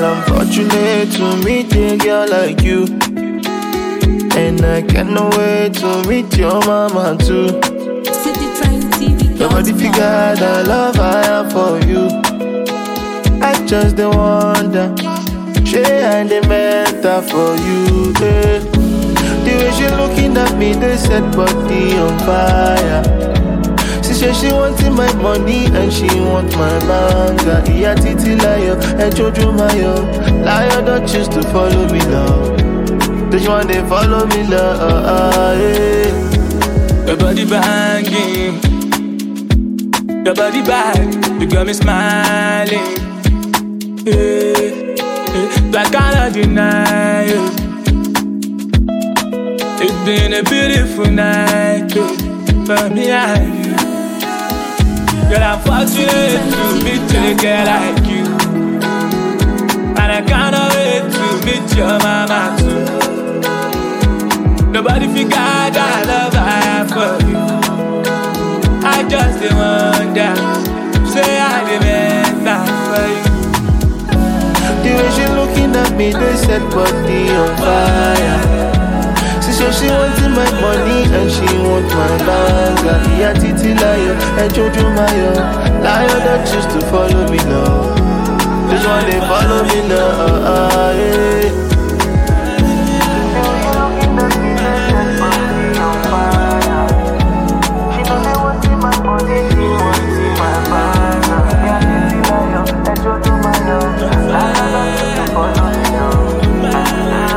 I'm fortunate to meet a girl like you, and I cannot wait to meet your mama too. Nobody figure the love I have for you. I just the wonder, she and the mentor for you. The way she looking at me, they set body on fire. She said she wanted my money and she want my banga. Iya titi layo, and Jojo mayo. Liar don't choose to follow me love. Don't you want to follow me love? Your body banging, your body bang, you got me smiling. I cannot deny you. It's been a beautiful night for me and you. Girl, I'm fortunate to meet a girl like you, and I cannot wait to meet your mama too. Nobody figured that love I have for you. I just wonder, say I demand that for you. The way she looking at me, they set body on fire. She said she wanted my money and she want my banga. Iya titi layo, and Jojo mayo. Liar that choose to follow me love. This one they follow me love.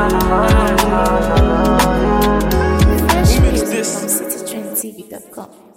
From citytrendtv.com.